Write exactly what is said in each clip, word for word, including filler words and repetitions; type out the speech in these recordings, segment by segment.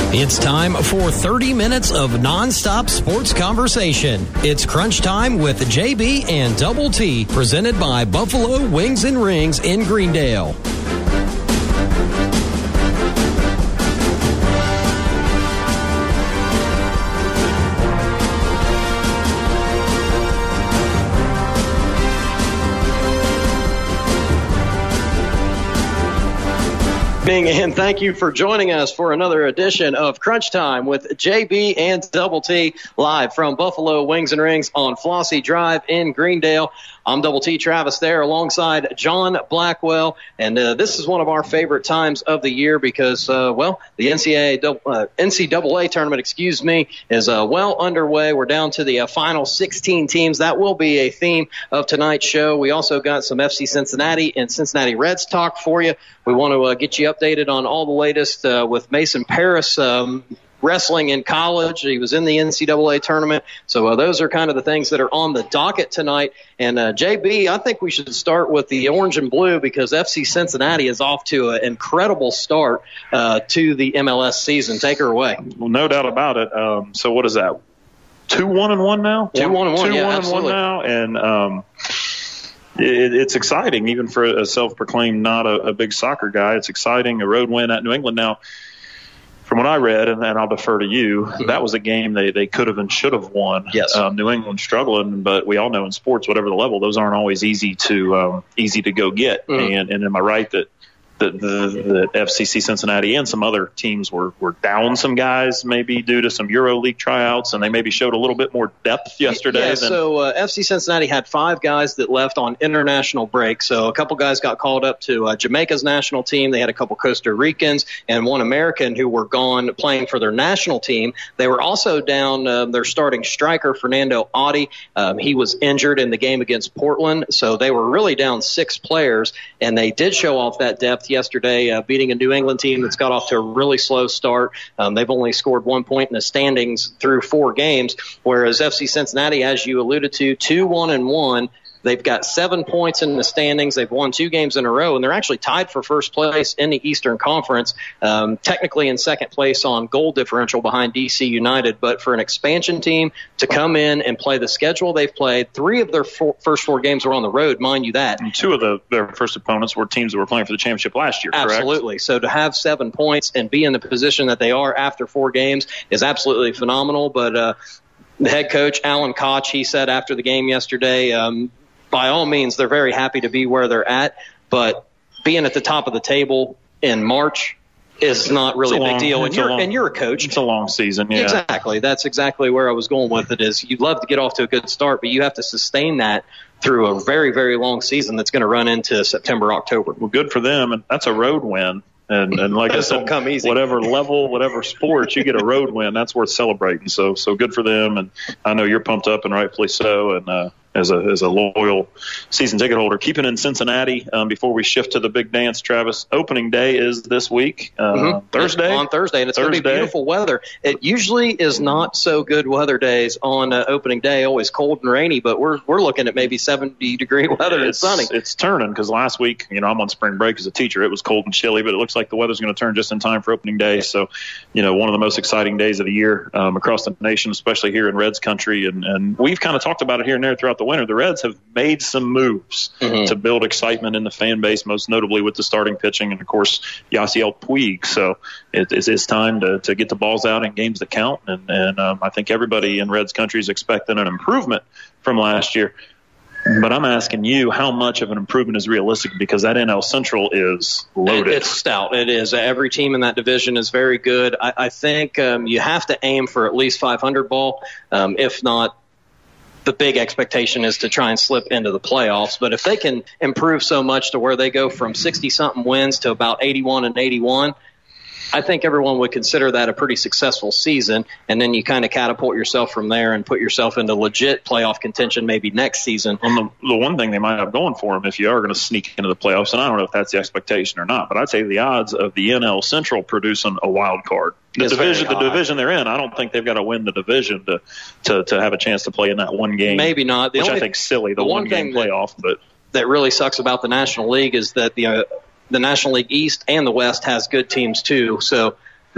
It's time for thirty minutes of nonstop sports conversation. It's Crunch Time with J B and Double T, presented by Buffalo Wings and Rings in Greendale. And thank you for joining us for another edition of Crunch Time with J B and Double T, live from Buffalo Wings and Rings on Flossie Drive in Greendale. I'm Double T Travis there alongside John Blackwell, and uh, this is one of our favorite times of the year because, uh, well, the N C double A, uh, N C double A tournament, excuse me, is uh, well underway. We're down to the uh, final sixteen teams. That will be a theme of tonight's show. We also got some F C Cincinnati and Cincinnati Reds talk for you. We want to uh, get you updated on all the latest uh, with Mason Paris um, wrestling in college. He was in the N C double A tournament. So uh, those are kind of the things that are on the docket tonight. And uh, J B, I think we should start with the orange and blue because F C Cincinnati is off to an incredible start uh, to the M L S season. Take her away. Well, no doubt about it. Um, so what is that? Two one and one now? Two one and one, Two yeah, one absolutely. and one now. And um, it, it's exciting, even for a self-proclaimed not a, a big soccer guy. It's exciting, a road win at New England. Now, from what I read, and then I'll defer to you, mm-hmm. that was a game they, they could have and should have won. Yes. Um, New England struggling, but we all know in sports, whatever the level, those aren't always easy to um, easy to go get. Mm-hmm. And, and am I right that the, the, the F C C Cincinnati and some other teams were, were down some guys maybe due to some Euro League tryouts, and they maybe showed a little bit more depth yesterday? Yeah, than- so uh, F C Cincinnati had five guys that left on international break. So a couple guys got called up to uh, Jamaica's national team. They had a couple Costa Ricans and one American who were gone playing for their national team. They were also down uh, their starting striker, Fernando Adi. Um, he was injured in the game against Portland. So they were really down six players, and they did show off that depth yesterday, uh, beating a New England team that's got off to a really slow start. Um, they've only scored one point in the standings through four games, whereas F C Cincinnati, as you alluded to, two one and one. They've got seven points in the standings. They've won two games in a row, and they're actually tied for first place in the Eastern Conference, um, technically in second place on goal differential behind D C United. But for an expansion team to come in and play the schedule they've played, three of their four, first four games were on the road, mind you that. And two of the, their first opponents were teams that were playing for the championship last year, correct? Absolutely. So to have seven points and be in the position that they are after four games is absolutely phenomenal. But uh, the head coach, Alan Koch, he said after the game yesterday, um, by all means, they're very happy to be where they're at, but being at the top of the table in March is not really a, a big long, deal. And you're, a long, and you're a coach. It's a long season, yeah. Exactly. That's exactly where I was going with it is you'd love to get off to a good start, but you have to sustain that through a very, very long season that's going to run into September, October. Well, good for them, and that's a road win. And, and like I said, come easy. whatever level, whatever sport, you get a road win, that's worth celebrating. So so good for them, and I know you're pumped up, and rightfully so. And uh, as a as a loyal season ticket holder, keeping in Cincinnati um, before we shift to the big dance, Travis, opening day is this week, uh, mm-hmm. Thursday. On Thursday, and it's going to be beautiful weather. It usually is not so good weather days on uh, opening day, always cold and rainy, but we're we're looking at maybe seventy degree weather it's, and sunny. It's turning because last week, you know, I'm on spring break as a teacher. It was cold and chilly, but it looks like the weather's going to turn just in time for opening day. So, you know, one of the most exciting days of the year um, across the nation, especially here in Reds country. And, and we've kind of talked about it here and there throughout the winter. The Reds have made some moves mm-hmm. to build excitement in the fan base, most notably with the starting pitching and, of course, Yasiel Puig. So it, it's, it's time to, to get the balls out in games that count. And, and um, I think everybody in Reds country is expecting an improvement from last year. But I'm asking you how much of an improvement is realistic because that N L Central is loaded. It's stout. It is. Every team in that division is very good. I, I think um, you have to aim for at least five hundred ball. Um, if not, the big expectation is to try and slip into the playoffs. But if they can improve so much to where they go from sixty-something wins to about eighty-one and eighty-one, I think everyone would consider that a pretty successful season, and then you kind of catapult yourself from there and put yourself into legit playoff contention maybe next season. Well, the, the one thing they might have going for them if you are going to sneak into the playoffs, and I don't know if that's the expectation or not, but I'd say the odds of the N L Central producing a wild card. The it's division, the division they're in, I don't think they've got to win the division to, to, to have a chance to play in that one game. Maybe not. The which only, I think is silly, the, the one, one game playoff. That, but that really sucks about the National League is that the uh, the National League East and the West has good teams too. So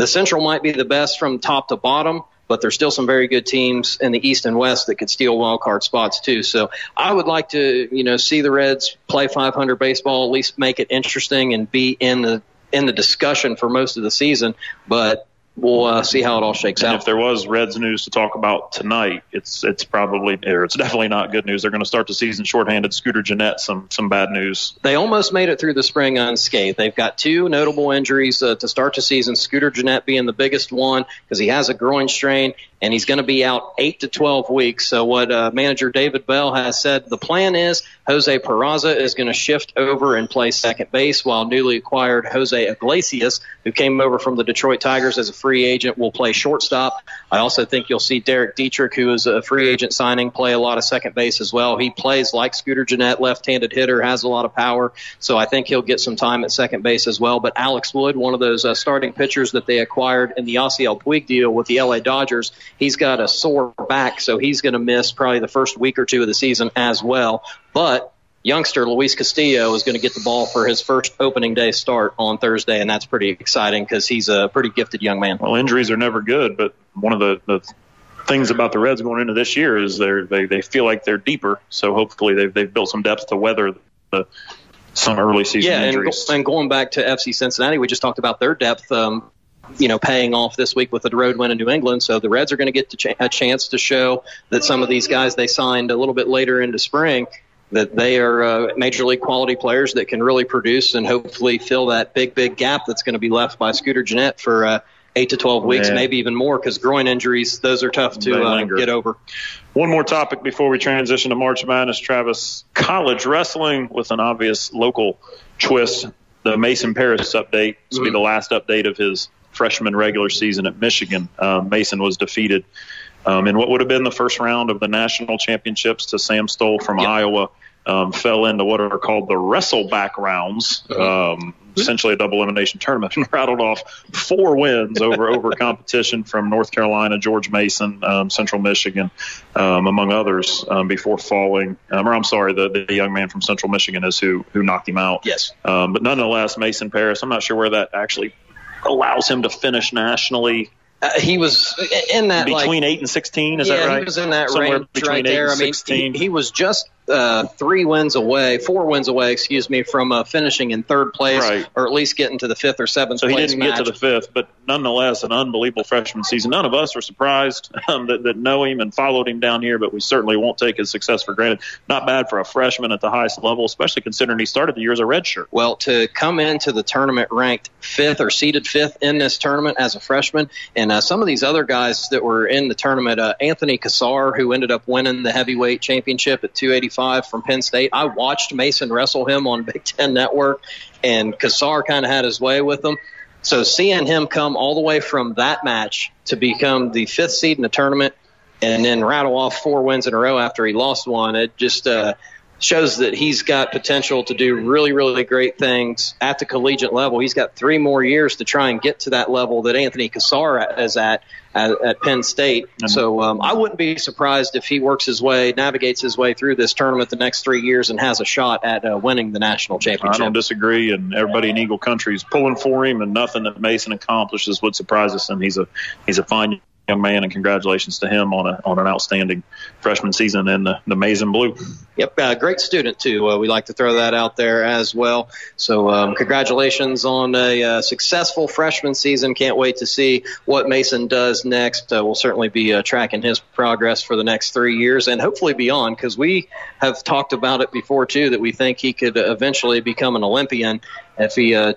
the Central might be the best from top to bottom, but there's still some very good teams in the East and West that could steal wild card spots too. So I would like to, you know, see the Reds play five hundred baseball, at least make it interesting and be in the in the discussion for most of the season. But we'll uh, see how it all shakes and out. If there was Reds news to talk about tonight, it's it's probably or it's definitely not good news. They're going to start the season shorthanded. Scooter Gennett, some some bad news. They almost made it through the spring unscathed. They've got two notable injuries uh, to start the season. Scooter Gennett being the biggest one because he has a groin strain, and he's going to be out eight to twelve weeks. So what uh, manager David Bell has said, the plan is Jose Peraza is going to shift over and play second base, while newly acquired Jose Iglesias, who came over from the Detroit Tigers as a free agent, will play shortstop. I also think you'll see Derek Dietrich, who is a free agent signing, play a lot of second base as well. He plays like Scooter Gennett, left-handed hitter, has a lot of power, so I think he'll get some time at second base as well. But Alex Wood, one of those uh, starting pitchers that they acquired in the Yasiel Puig deal with the L A Dodgers, he's got a sore back, so he's going to miss probably the first week or two of the season as well. But youngster Luis Castillo is going to get the ball for his first opening day start on Thursday, and that's pretty exciting because he's a pretty gifted young man. Well, injuries are never good, but one of the, the things about the Reds going into this year is they're, they they feel like they're deeper, so hopefully they've, they've built some depth to weather the, some early season yeah, injuries. Yeah, and, and going back to F C Cincinnati, we just talked about their depth, um, you know, paying off this week with the road win in New England. So the Reds are going to get to ch- a chance to show that some of these guys they signed a little bit later into spring, that they are uh, major league quality players that can really produce and hopefully fill that big, big gap that's going to be left by Scooter Gennett for uh, eight to twelve weeks, Man. maybe even more, because groin injuries, those are tough to uh, get over. One more topic before we transition to March Madness, Travis. College wrestling with an obvious local twist. The Mason Paris update. This will be the last update of his freshman regular season at Michigan. Uh, Mason was defeated um, in what would have been the first round of the national championships to Sam Stoll from yep. Iowa. Um, fell into what are called the wrestleback rounds, um, essentially a double elimination tournament, and rattled off four wins over over competition from North Carolina, George Mason, um, Central Michigan, um, among others, um, before falling. Um, or I'm sorry, the, the young man from Central Michigan is who who knocked him out. Yes. Um, but nonetheless, Mason Paris, I'm not sure where that actually allows him to finish nationally. Uh, he was in that between like, eight and sixteen. Is yeah, that right? He was in that Somewhere range between right eight there. and I mean, sixteen. he, he was just uh, three wins away, four wins away, excuse me, from uh, finishing in third place, right. or at least getting to the fifth or seventh. So he place didn't match. get to the fifth, but nonetheless, an unbelievable freshman season. None of us are surprised um, that, that know him and followed him down here, but we certainly won't take his success for granted. Not bad for a freshman at the highest level, especially considering he started the year as a redshirt. Well, to come into the tournament ranked fifth or seeded fifth in this tournament as a freshman, and uh, some of these other guys that were in the tournament, uh, Anthony Cassar, who ended up winning the heavyweight championship at two eighty-five from Penn State. I watched Mason wrestle him on Big Ten Network, and Cassar kind of had his way with him. So seeing him come all the way from that match to become the fifth seed in the tournament and then rattle off four wins in a row after he lost one, it just uh, shows that he's got potential to do really, really great things at the collegiate level. He's got three more years to try and get to that level that Anthony Cassar is at at, at Penn State. Mm-hmm. So um, I wouldn't be surprised if he works his way, navigates his way through this tournament the next three years and has a shot at uh, winning the national championship. I don't disagree, and everybody in Eagle Country is pulling for him, and nothing that Mason accomplishes would surprise us, and he's a he's a fine young man, and congratulations to him on a on an outstanding freshman season in the, the maize and blue. Yep, uh, great student too. Uh, we like to throw that out there as well. So um, congratulations on a uh, successful freshman season. Can't wait to see what Mason does next. Uh, we'll certainly be uh, tracking his progress for the next three years and hopefully beyond, because we have talked about it before too, that we think he could eventually become an Olympian if he uh,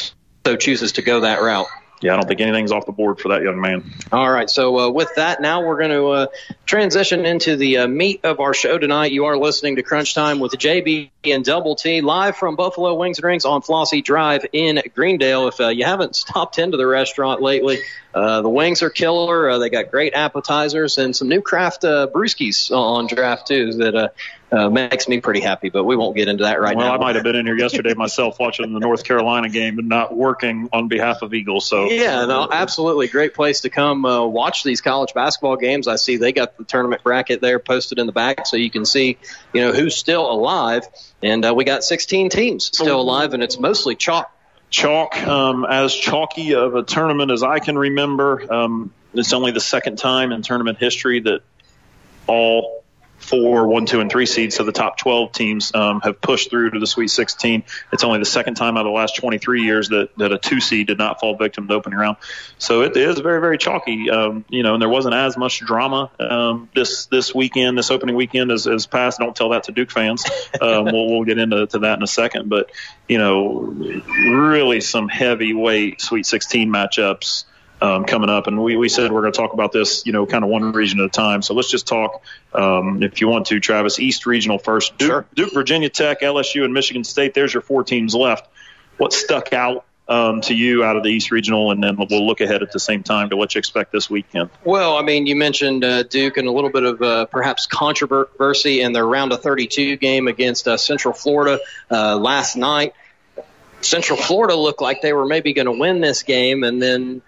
so chooses to go that route. Yeah, I don't think anything's off the board for that young man. All right, so uh, with that, now we're going to uh, transition into the uh, meat of our show tonight. You are listening to Crunch Time with J B and Double T, live from Buffalo Wings and Rings on Flossie Drive in Greendale. If uh, you haven't stopped into the restaurant lately, uh, the wings are killer. Uh, they got great appetizers and some new craft uh, brewskis on draft, too, that uh, uh, makes me pretty happy, but we won't get into that right well, now. Well, I might have been in here yesterday myself watching the North Carolina game and not working on behalf of Eagles. So yeah, no, absolutely. Great place to come uh, watch these college basketball games. I see they got the tournament bracket there posted in the back so you can see, you know, who's still alive. And uh, we got sixteen teams still alive, and it's mostly chalk Chalk, um, as chalky of a tournament as I can remember. Um, it's only the second time in tournament history that all four, one, two, and three seeds, so the top twelve teams um, have pushed through to the Sweet sixteen. It's only the second time out of the last twenty-three years that, that a two seed did not fall victim to the opening round. So it is very, very chalky, um, you know, and there wasn't as much drama um, this this weekend, this opening weekend as, as past. Don't tell that to Duke fans. Um, we'll, we'll get into to that in a second. But, you know, really some heavyweight Sweet sixteen matchups Um, coming up, and we, we said we're going to talk about this, you know, kind of one region at a time. So let's just talk, um, if you want to, Travis, East Regional first. Duke, Sure. Duke, Virginia Tech, L S U, and Michigan State. There's your four teams left. What stuck out um, to you out of the East Regional, and then we'll look ahead at the same time to what you expect this weekend. Well, I mean, you mentioned uh, Duke and a little bit of uh, perhaps controversy in their round of thirty-two game against uh, Central Florida uh, last night. Central Florida looked like they were maybe going to win this game, and then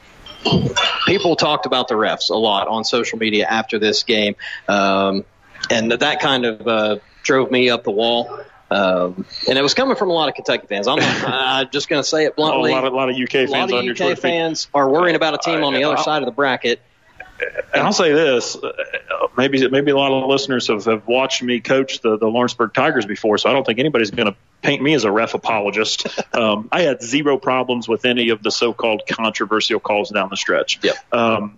people talked about the refs a lot on social media after this game, um, and that kind of uh, drove me up the wall. Um, and it was coming from a lot of Kentucky fans. I'm, not, I'm just going to say it bluntly. Oh, a lot of, a lot of U K fans. A lot of on U K your fans are worrying about a team on the other side of the bracket. And I'll say this, maybe maybe a lot of listeners have, have watched me coach the, the Lawrenceburg Tigers before, so I don't think anybody's going to paint me as a ref apologist. Um, I had zero problems with any of the so-called controversial calls down the stretch. Yep. Um,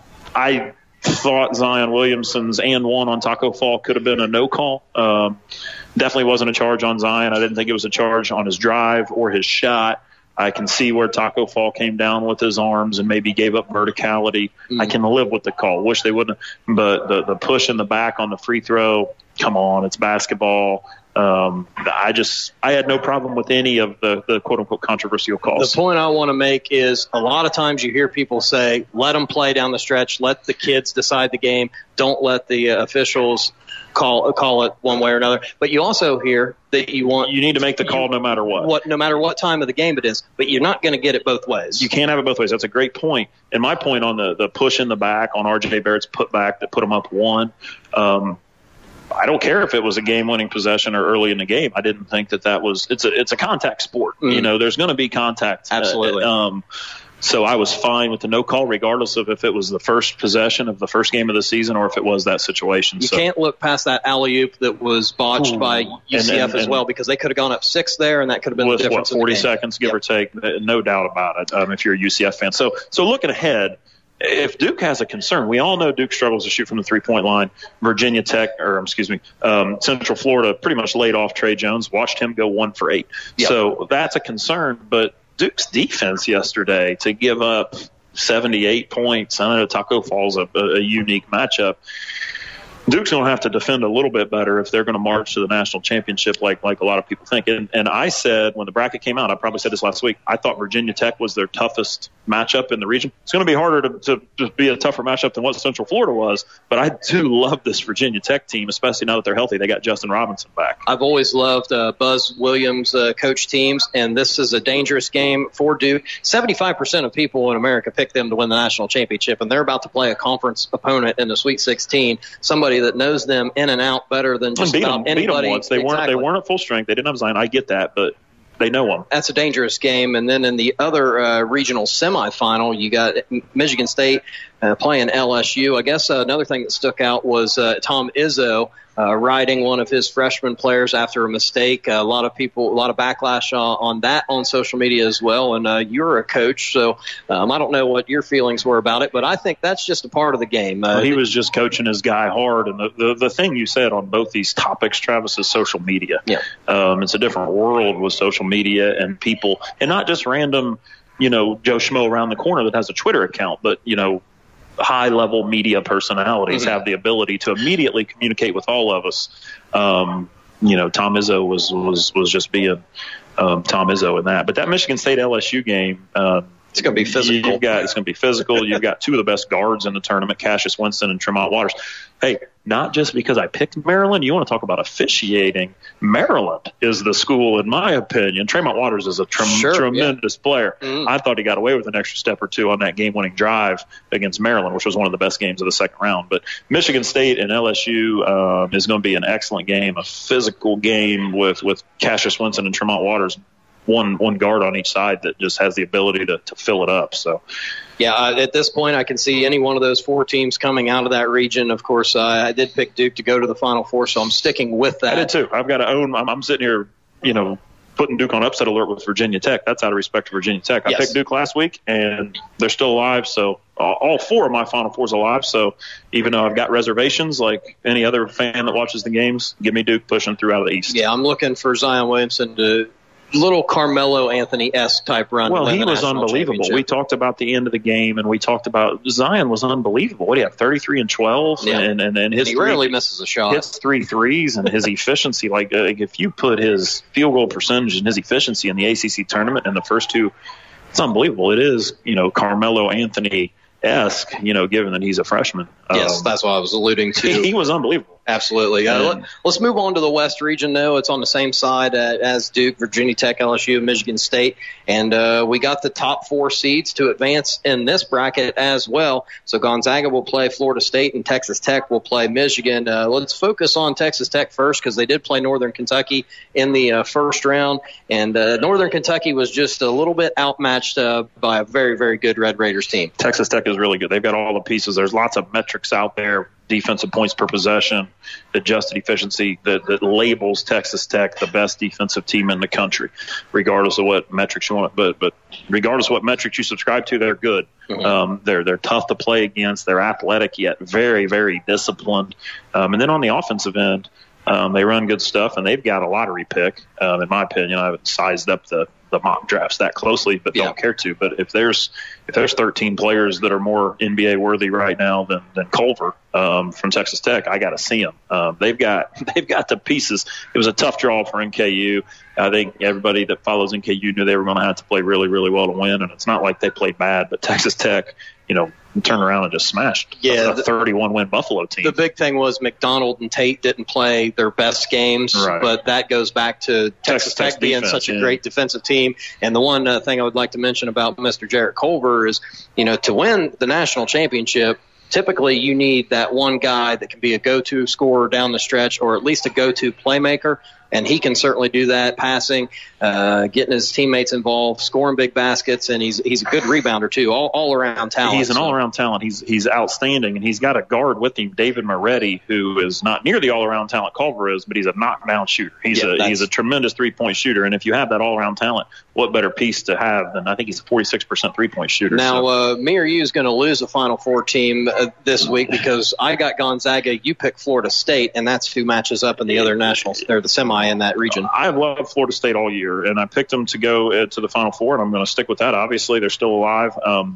I thought Zion Williamson's and one on Taco Fall could have been a no call. Um, definitely wasn't a charge on Zion. I didn't think it was a charge on his drive or his shot. I can see where Taco Fall came down with his arms and maybe gave up verticality. Mm-hmm. I can live with the call. Wish they wouldn't. But the, the push in the back on the free throw, come on, it's basketball. Um, I just I had no problem with any of the, the quote-unquote controversial calls. The point I want to make is a lot of times you hear people say, let them play down the stretch, let the kids decide the game, don't let the uh, officials call call it one way or another. But you also hear that you want you need to make the call no matter what. what no matter what time of the game it is, but you're not going to get it both ways. You can't have it both ways. That's a great point. And my point on the, the push in the back on R J Barrett's putback that put him up one, um, I don't care if it was a game-winning possession or early in the game. I didn't think that that was – it's a it's a contact sport. Mm. You know, there's going to be contact. Absolutely. Uh, um, so I was fine with the no call regardless of if it was the first possession of the first game of the season or if it was that situation. You so, can't look past that alley-oop that was botched Ooh. by U C F and, and, as well, because they could have gone up six there, and that could have been with, the difference what, forty in the game. seconds, give yep. or take, no doubt about it, um, if you're a U C F fan. So, so looking ahead – if Duke has a concern, we all know Duke struggles to shoot from the three-point line. Virginia Tech, or excuse me, um, Central Florida pretty much laid off Trey Jones, watched him go one for eight. Yep. So that's a concern. But Duke's defense yesterday to give up seventy-eight points, I know Taco Fall's a, a unique matchup. Duke's going to have to defend a little bit better if they're going to march to the national championship like like a lot of people think. And, and I said when the bracket came out, I probably said this last week, I thought Virginia Tech was their toughest matchup in the region. It's going to be harder to, to, to be a tougher matchup than what Central Florida was, but I do love this Virginia Tech team, especially now that they're healthy. They got Justin Robinson back. I've always loved uh, Buzz Williams' uh, coach teams, and this is a dangerous game for Duke. seventy-five percent of people in America pick them to win the national championship, and they're about to play a conference opponent in the Sweet sixteen, somebody that knows them in and out better than just beat about them, anybody. Beat them once. They exactly. weren't. They weren't at full strength. They didn't have Zion. I get that, but they know them. That's a dangerous game. And then in the other uh, regional semifinal, you got Michigan State uh, playing L S U. I guess uh, another thing that stuck out was uh, Tom Izzo uh, riding one of his freshman players after a mistake. Uh, a lot of people, a lot of backlash uh, on that on social media as well. And uh, you're a coach, so um, I don't know what your feelings were about it, but I think that's just a part of the game. Uh, well, he was just coaching his guy hard. And the, the, the thing you said on both these topics, Travis, is social media. Yeah. Um, it's a different world with social media and people, and not just random, you know, Joe Schmo around the corner that has a Twitter account, but, you know, high-level media personalities mm-hmm. have the ability to immediately communicate with all of us. Um, you know, Tom Izzo was was was just being um, Tom Izzo in that. But that Michigan State L S U game, um, it's going to be physical. You've got, it's going to be physical. You've got two of the best guards in the tournament, Cassius Winston and Tremont Waters. Hey, not just because I picked Maryland. You want to talk about officiating. Maryland is the school, in my opinion. Tremont Waters is a tre- sure, tremendous yeah. player. Mm. I thought he got away with an extra step or two on that game-winning drive against Maryland, which was one of the best games of the second round. But Michigan State and L S U um, is going to be an excellent game, a physical game with, with Cassius Winston and Tremont Waters one one guard on each side that just has the ability to, to fill it up. So, yeah, uh, at this point, I can see any one of those four teams coming out of that region. Of course, uh, I did pick Duke to go to the Final Four, so I'm sticking with that. I did too. I've got to own. I'm, I'm sitting here, you know, putting Duke on upset alert with Virginia Tech. That's out of respect to Virginia Tech. I yes. picked Duke last week, and they're still alive. So all, all four of my Final Fours alive. So even though I've got reservations, like any other fan that watches the games, give me Duke pushing through out of the East. Yeah, I'm looking for Zion Williamson to little Carmelo Anthony-esque type run. Well, he was unbelievable. We talked about the end of the game, and we talked about Zion was unbelievable. What do you have, thirty-three and twelve? Yeah. And, and, and his he three, rarely misses a shot. Hits three threes, and his efficiency, like uh, if you put his field goal percentage and his efficiency in the A C C tournament in the first two, it's unbelievable. It is, you know, Carmelo Anthony-esque, you know, given that he's a freshman. Yes, um, that's what I was alluding to. He was unbelievable. Absolutely. Uh, let, let's move on to the West region, though. It's on the same side uh, as Duke, Virginia Tech, L S U, Michigan State. And uh, we got the top four seeds to advance in this bracket as well. So Gonzaga will play Florida State, and Texas Tech will play Michigan. Uh, let's focus on Texas Tech first, because they did play Northern Kentucky in the uh, first round. And uh, Northern Kentucky was just a little bit outmatched uh, by a very, very good Red Raiders team. Texas Tech is really good. They've got all the pieces. There's lots of metrics out there. Defensive points per possession, adjusted efficiency that, that labels Texas Tech the best defensive team in the country, regardless of what metrics you want. But but regardless of what metrics you subscribe to, they're good. Mm-hmm. Um, they're they're tough to play against. They're athletic yet very very disciplined. Um, and then on the offensive end, um, they run good stuff, and they've got a lottery pick. Um, in my opinion, I haven't sized up the the mock drafts that closely, but yeah. don't care to. But if there's if there's thirteen players that are more N B A worthy right now than than Culver um, from Texas Tech, I got to see them. Um, they've got they've got the pieces. It was a tough draw for N K U. I think everybody that follows N K U knew they were going to have to play really really well to win, and it's not like they played bad. But Texas Tech, you know, turned around and just smashed yeah, a thirty-one win Buffalo team. The big thing was McDonald and Tate didn't play their best games, right. but that goes back to Texas, Texas Tech being defense, such a yeah. great defensive team. And the one uh, thing I would like to mention about Mister Jarrett Culver is, you know, to win the national championship, typically you need that one guy that can be a go-to scorer down the stretch, or at least a go-to playmaker. And he can certainly do that, passing, uh, getting his teammates involved, scoring big baskets, and he's he's a good rebounder too, all all around talent. He's an so. all around talent. He's he's outstanding, and he's got a guard with him, David Moretti, who is not near the all around talent Culver is, but he's a knockdown shooter. He's yeah, a he's a tremendous three point shooter, and if you have that all around talent, what better piece to have than I think he's a forty six percent three point shooter. Now, so. uh, me or you is going to lose a Final Four team uh, this week because I got Gonzaga, you picked Florida State, and that's who matches up in the other nationals or the semi in that region. I've loved Florida State all year, and I picked them to go uh, to the Final Four, and I'm going to stick with that. Obviously, they're still alive. Um,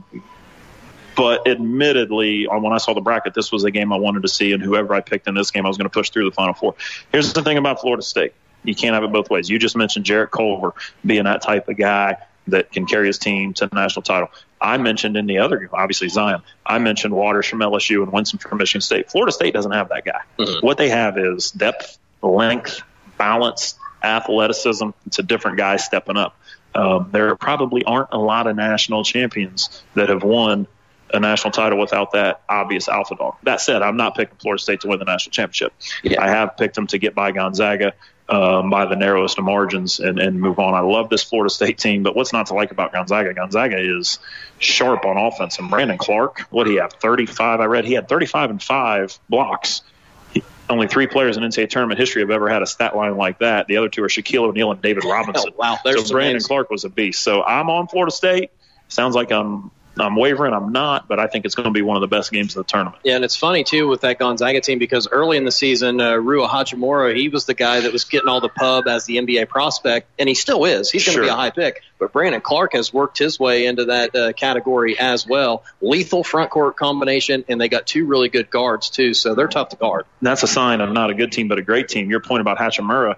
but admittedly, when I saw the bracket, this was a game I wanted to see, and whoever I picked in this game, I was going to push through the Final Four. Here's the thing about Florida State. You can't have it both ways. You just mentioned Jarrett Culver being that type of guy that can carry his team to the national title. I mentioned in the other game, obviously Zion. I mentioned Waters from L S U and Winston from Michigan State. Florida State doesn't have that guy. Mm-hmm. What they have is depth, length, balance, athleticism. It's a different guy stepping up. Um, there probably aren't a lot of national champions that have won a national title without that obvious alpha dog. That said, I'm not picking Florida State to win the national championship. Yeah. I have picked them to get by Gonzaga um, by the narrowest of margins and, and move on. I love this Florida State team, but what's not to like about Gonzaga? Gonzaga is sharp on offense. And Brandon Clark, what do you have, thirty-five? I read he had thirty-five and five blocks. Only three players in N C double A tournament history have ever had a stat line like that. The other two are Shaquille O'Neal and David Robinson. Oh, wow. There's so Brandon names. Clark was a beast. So I'm on Florida State. Sounds like I'm I'm wavering. I'm not, but I think it's going to be one of the best games of the tournament. Yeah, and it's funny, too, with that Gonzaga team because early in the season, uh, Rua Hachimura, he was the guy that was getting all the pub as the N B A prospect, and he still is. He's going to sure. be a high pick. But Brandon Clark has worked his way into that uh, category as well. Lethal front court combination, and they got two really good guards, too, so they're tough to guard. That's a sign of not a good team, but a great team. Your point about Hachimura,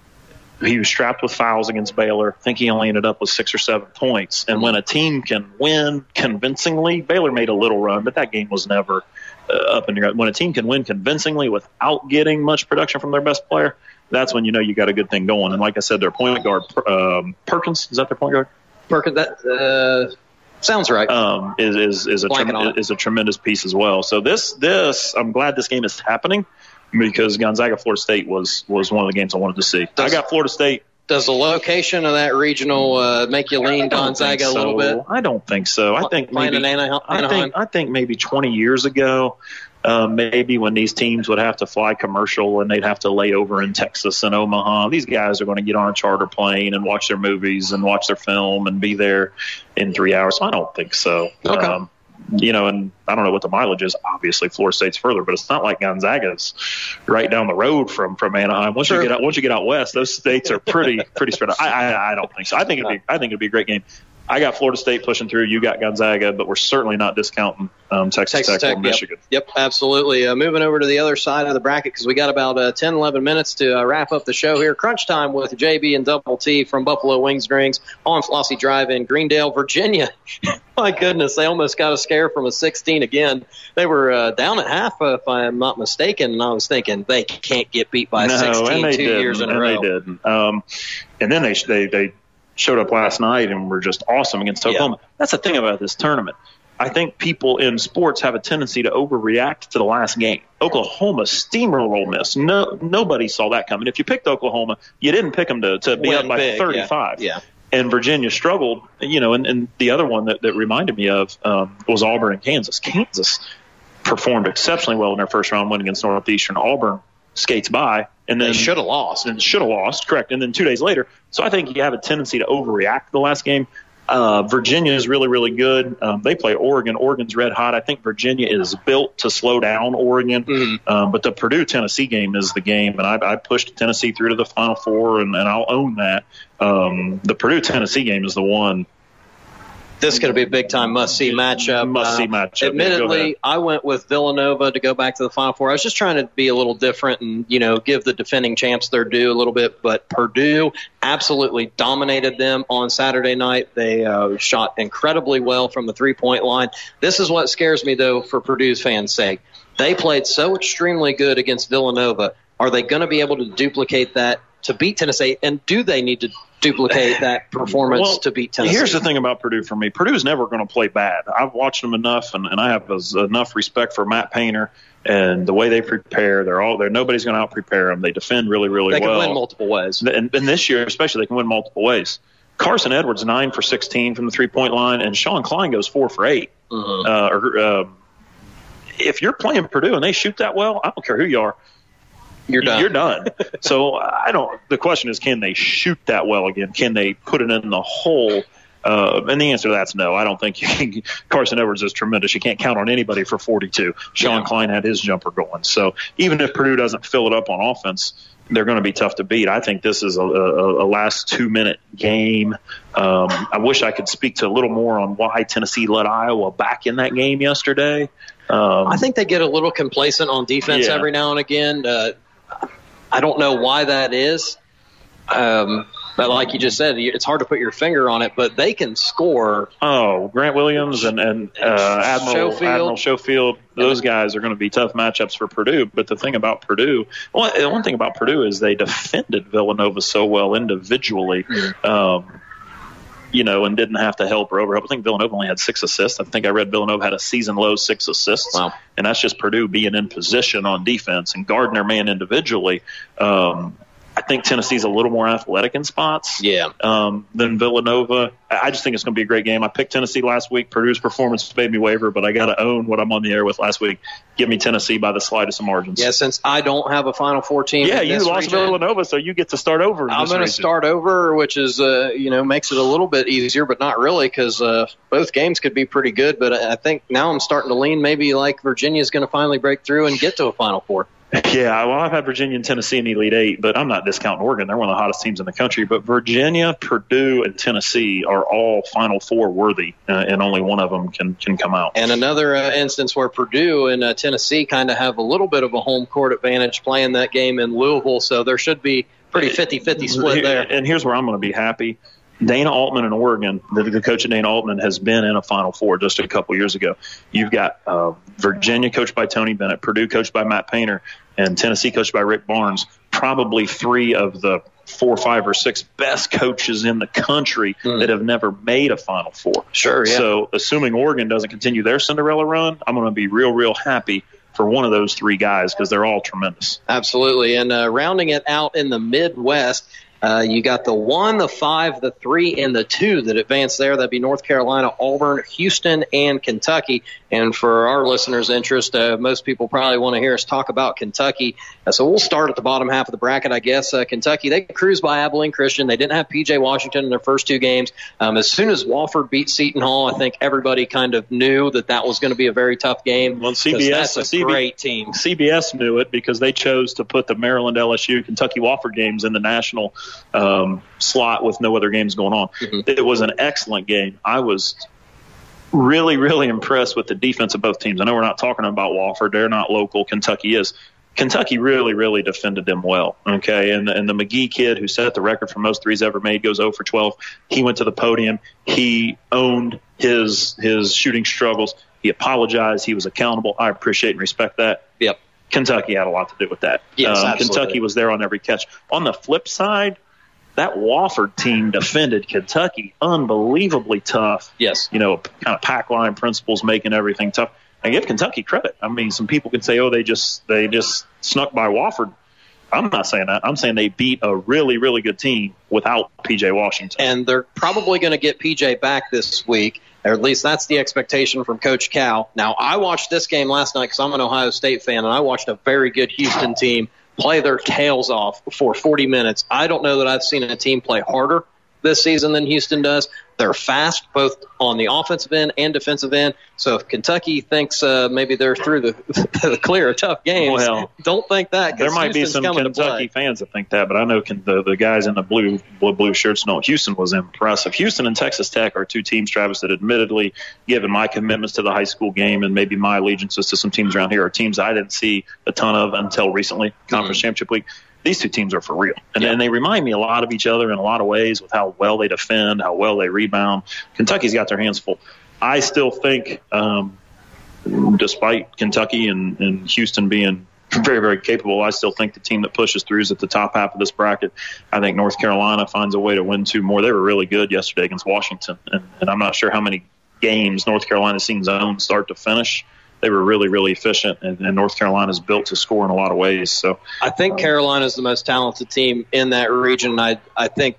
he was strapped with fouls against Baylor. I think he only ended up with six or seven points. And when a team can win convincingly, Baylor made a little run, but that game was never uh, up in your. When a team can win convincingly without getting much production from their best player, that's when you know you got a good thing going. And like I said, their point guard, um, Perkins, is that their point guard? Perkins, that uh, sounds right. Um, is is is a trem- is a tremendous piece as well. So this this I'm glad this game is happening. Because Gonzaga Florida State was was one of the games I wanted to see. I got Florida State Does the location of that regional uh, make you lean Gonzaga so. a little bit? I don't think so. I think Playing maybe, in Anaheim? I think I think maybe twenty years ago, uh, maybe when these teams would have to fly commercial and they'd have to lay over in Texas and Omaha, these guys are going to get on a charter plane and watch their movies and watch their film and be there in three hours. So I don't think so. Okay. Um, You know, and I don't know what the mileage is. Obviously, Florida State's further, but it's not like Gonzaga's right down the road from, from Anaheim. Once Sure. you get out, once you get out west, those states are pretty pretty spread out. I, I I don't think so. I think it'd be I think it'd be a great game. I got Florida State pushing through. You got Gonzaga, but we're certainly not discounting um, Texas, Texas Tech, Tech, or Michigan. Yep, yep, absolutely. Uh, moving over to the other side of the bracket because we got about uh, ten, eleven minutes to uh, wrap up the show here. Crunch time with J B and Double T from Buffalo Wings and Rings on Flossie Drive in Greendale, Virginia. My goodness, they almost got a scare from a sixteen again. They were uh, down at half, uh, if I'm not mistaken, and I was thinking they can't get beat by a no, sixteen and they two didn't, years in a and row. they didn't. Um, and then they they they showed up last night and were just awesome against Oklahoma. Yeah. That's the thing about this tournament. I think people in sports have a tendency to overreact to the last game. Oklahoma steamrolled Ole Miss. No, nobody saw that coming. If you picked Oklahoma, you didn't pick them to, to be Win up by big, thirty-five. Yeah. yeah. And Virginia struggled, you know, and, and the other one that, that reminded me of um, was Auburn and Kansas. Kansas performed exceptionally well in their first round win against Northeastern. Auburn skates by. And then should have lost. And should have lost, correct. And then two days later. So I think you have a tendency to overreact to the last game. Uh, Virginia is really, really good. Um, they play Oregon. Oregon's red hot. I think Virginia is built to slow down Oregon. Mm-hmm. Um, but the Purdue-Tennessee game is the game, and I, I pushed Tennessee through to the Final Four, and, and I'll own that. Um, the Purdue-Tennessee game is the one. This is going to be a big-time must-see matchup. Must-see matchup. Uh, admittedly, I went with Villanova to go back to the Final Four. I was just trying to be a little different and, you know, give the defending champs their due a little bit. But Purdue absolutely dominated them on Saturday night. They uh, shot incredibly well from the three-point line. This is what scares me, though, for Purdue's fans' sake. They played so extremely good against Villanova. Are they going to be able to duplicate that to beat Tennessee? And do they need to duplicate that performance well, to beat Tennessee? Here's the thing about Purdue for me. Purdue's never going to play bad. I've watched them enough, and, and I have as, enough respect for Matt Painter and the way they prepare. They're all there. Nobody's going to out-prepare them. They defend really, really they well. They can win multiple ways. And, and this year, especially, they can win multiple ways. Carson Edwards, nine for sixteen from the three-point line, and Sean Klein goes four for eight. Mm-hmm. Uh, or, uh, if you're playing Purdue and they shoot that well, I don't care who you are. You're done. You're done. So I don't. The question is, can they shoot that well again? Can they put it in the hole? Uh, and the answer to that's no. I don't think you can, Carson Edwards is tremendous. You can't count on anybody for forty-two. Sean yeah. Klein had his jumper going. So even if Purdue doesn't fill it up on offense, they're going to be tough to beat. I think this is a, a, a last two-minute game. Um, I wish I could speak to a little more on why Tennessee let Iowa back in that game yesterday. Um, I think they get a little complacent on defense yeah. every now and again. Uh, I don't know why that is. Um, but like you just said, it's hard to put your finger on it, but they can score. Oh, Grant Williams and, and uh, Admiral, Schofield. Admiral Schofield, those guys are going to be tough matchups for Purdue. But the thing about Purdue, well, the one thing about Purdue is they defended Villanova so well individually. Mm-hmm. Um, you know, and didn't have to help or overhelp. I think Villanova only had six assists. I think I read Villanova had a season-low six assists. Wow. And that's just Purdue being in position on defense and guarding their man individually. Um, I think Tennessee's a little more athletic in spots yeah. um, than Villanova. I just think it's going to be a great game. I picked Tennessee last week. Purdue's performance made me waver, but I got to own what I'm on the air with last week. Give me Tennessee by the slightest of margins. Yeah, since I don't have a Final Four team. Yeah, in you this lost region, Villanova, so you get to start over. In I'm going to start over, which is, uh, you know, makes it a little bit easier, but not really because uh, both games could be pretty good. But I think now I'm starting to lean maybe like Virginia's going to finally break through and get to a Final Four. Yeah, well, I've had Virginia and Tennessee in the Elite Eight, but I'm not discounting Oregon. They're one of the hottest teams in the country. But Virginia, Purdue, and Tennessee are all Final Four worthy, uh, and only one of them can, can come out. And another uh, instance where Purdue and uh, Tennessee kind of have a little bit of a home court advantage playing that game in Louisville, so there should be pretty fifty-fifty split there. And here's where I'm going to be happy. Dana Altman in Oregon, the, the coach of Dana Altman, has been in a Final Four just a couple years ago. You've got uh, Virginia coached by Tony Bennett, Purdue coached by Matt Painter, and Tennessee coached by Rick Barnes, probably three of the four, five, or six best coaches in the country mm. that have never made a Final Four. Sure, yeah. So assuming Oregon doesn't continue their Cinderella run, I'm going to be real, real happy for one of those three guys because they're all tremendous. Absolutely. And uh, rounding it out in the Midwest, Uh, you got the one, the five, the three, and the two that advance there. That'd be North Carolina, Auburn, Houston, and Kentucky. And for our listeners' interest, uh, most people probably want to hear us talk about Kentucky. Uh, so we'll start at the bottom half of the bracket, I guess. Uh, Kentucky, they cruised by Abilene Christian. They didn't have P J Washington in their first two games. Um, as soon as Wofford beat Seton Hall, I think everybody kind of knew that that was going to be a very tough game. Well, C B S, that's a C B, great team. C B S knew it because they chose to put the Maryland, L S U, Kentucky Wofford games in the national um, slot with no other games going on. Mm-hmm. It was an excellent game. I was really, really impressed with the defense of both teams. I know we're not talking about Wofford. They're not local. Kentucky is. Kentucky really, really defended them well, okay? And, and the McGee kid who set the record for most threes ever made goes zero for twelve. He went to the podium. He owned his his shooting struggles. He apologized. He was accountable. I appreciate and respect that. Yep. Kentucky had a lot to do with that. Yes, um, Kentucky was there on every catch. On the flip side, that Wofford team defended Kentucky unbelievably tough. Yes. You know, kind of pack line principles, making everything tough. I give Kentucky credit. I mean, some people can say, oh, they just they just snuck by Wofford. I'm not saying that. I'm saying they beat a really, really good team without P J Washington. And they're probably going to get P J back this week, or at least that's the expectation from Coach Cal. Now, I watched this game last night because I'm an Ohio State fan, and I watched a very good Houston team play their tails off for forty minutes. I don't know that I've seen a team play harder this season than Houston does. They're fast, both on the offensive end and defensive end. So if Kentucky thinks uh, maybe they're through the, the clear of tough games, well, don't think that. There might Houston's be some Kentucky fans that think that, but I know can, the, the guys in the blue, blue blue shirts know Houston was impressive. Houston and Texas Tech are two teams, Travis, that admittedly, given my commitments to the high school game and maybe my allegiances to some teams around here, are teams I didn't see a ton of until recently, Conference mm-hmm. Championship Week. These two teams are for real. And, yeah. and they remind me a lot of each other in a lot of ways with how well they defend, how well they rebound. Kentucky's got their hands full. I still think, um, despite Kentucky and, and Houston being very, very capable, I still think the team that pushes through is at the top half of this bracket. I think North Carolina finds a way to win two more. They were really good yesterday against Washington. And, and I'm not sure how many games North Carolina's seen zone start to finish. They were really, really efficient, and, and North Carolina's built to score in a lot of ways. So I think um, Carolina's the most talented team in that region. I I think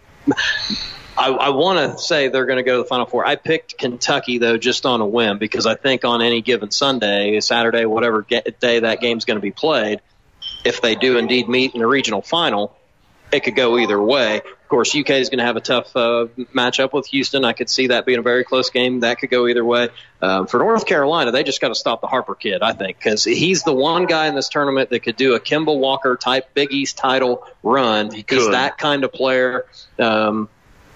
I, I want to say they're going to go to the Final Four. I picked Kentucky, though, just on a whim, because I think on any given Sunday, Saturday, whatever day that game's going to be played, if they do indeed meet in the regional final, it could go either way. Of course, U K is going to have a tough uh, matchup with Houston. I could see that being a very close game. That could go either way. Um, for North Carolina, they just got to stop the Harper kid, I think, because he's the one guy in this tournament that could do a Kemba Walker-type Big East title run. He he's that kind of player. Um,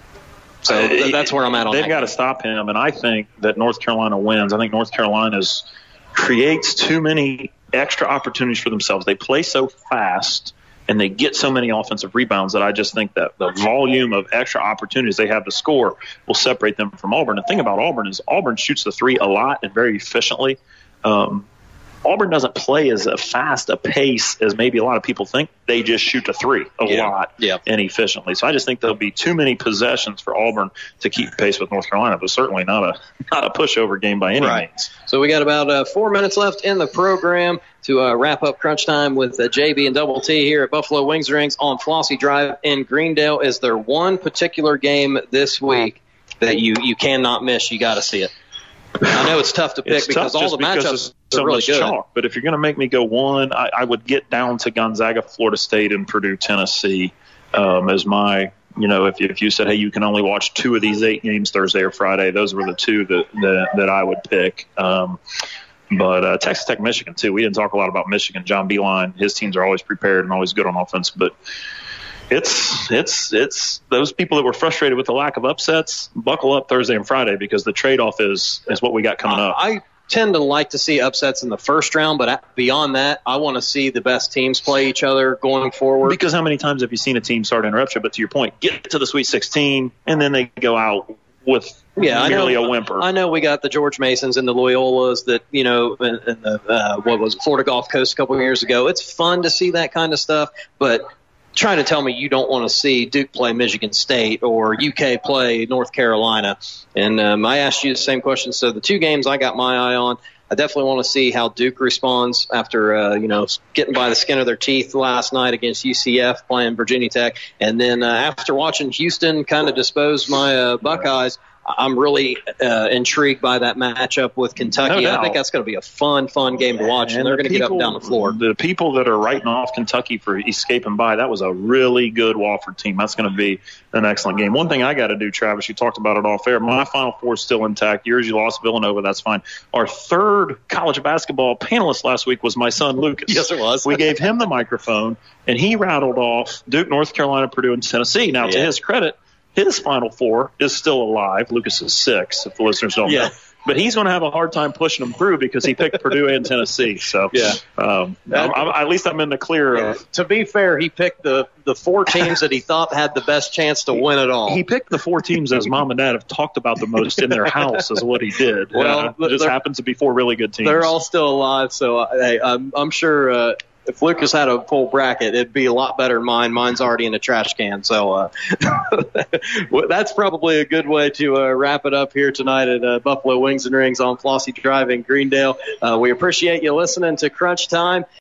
so uh, th- that's where I'm at on They've that. They've got to stop him, and I think that North Carolina wins. I think North Carolina creates too many extra opportunities for themselves. They play so fast, and they get so many offensive rebounds that I just think that the volume of extra opportunities they have to score will separate them from Auburn. The thing about Auburn is Auburn shoots the three a lot and very efficiently. Um, Auburn doesn't play as a fast a pace as maybe a lot of people think. They just shoot the three a yeah. lot yeah. and efficiently. So I just think there'll be too many possessions for Auburn to keep pace with North Carolina, but certainly not a not a pushover game by any right. means. So we got about uh, four minutes left in the program to uh, wrap up Crunch Time with uh, J B and Double T here at Buffalo Wings and Rings on Flossie Drive in Greendale. Is there one particular game this week that you, you cannot miss? You got to see it. I know it's tough to pick it's because all the matchups so are really much good. Chalk, but if you're going to make me go one, I, I would get down to Gonzaga, Florida State, and Purdue, Tennessee um, as my, you know, if, if you said, hey, you can only watch two of these eight games Thursday or Friday, those were the two that that, that I would pick. Um, but uh, Texas Tech, Michigan, too. We didn't talk a lot about Michigan. John Beilein, his teams are always prepared and always good on offense, but It's it's it's those people that were frustrated with the lack of upsets, buckle up Thursday and Friday because the trade-off is is what we got coming up. I tend to like to see upsets in the first round, but beyond that, I want to see the best teams play each other going forward. Because how many times have you seen a team start to interrupt you? But to your point, get to the Sweet sixteen, and then they go out with yeah, merely I know, a whimper. I know we got the George Masons and the Loyolas that, you know, and, and the, uh, what was it, Florida Gulf Coast a couple of years ago. It's fun to see that kind of stuff, but trying to tell me you don't want to see Duke play Michigan State or U K play North Carolina. And um, I asked you the same question. So the two games I got my eye on, I definitely want to see how Duke responds after, uh, you know, getting by the skin of their teeth last night against U C F, playing Virginia Tech. And then uh, after watching Houston kind of dispose my uh, Buckeyes, I'm really uh, intrigued by that matchup with Kentucky. No I think that's going to be a fun, fun game to watch, and, and they're going to get up and down the floor. The people that are writing off Kentucky for escaping by, that was a really good Wofford team. That's going to be an excellent game. One thing I got to do, Travis, you talked about it off air. My Final Four is still intact. Yours, you lost Villanova. That's fine. Our third college basketball panelist last week was my son, Lucas. Yes, it was. We gave him the microphone, and he rattled off Duke, North Carolina, Purdue, and Tennessee. Now, yeah. to his credit, his Final Four is still alive. Lucas is six, if the listeners don't yeah. know. But he's going to have a hard time pushing them through because he picked Purdue and Tennessee. So, yeah. um, I'm, I'm, at least I'm in the clear. Yeah. Of, to be fair, he picked the, the four teams that he thought had the best chance to win it all. He picked the four teams as mom and dad have talked about the most in their house is what he did. Well, uh, it just happens to be four really good teams. They're all still alive, so uh, hey, I'm, I'm sure uh, – if Lucas had a full bracket, it'd be a lot better than mine. Mine's already in a trash can. So uh, that's probably a good way to uh, wrap it up here tonight at uh, Buffalo Wings and Rings on Flossie Drive in Greendale. Uh, we appreciate you listening to Crunch Time.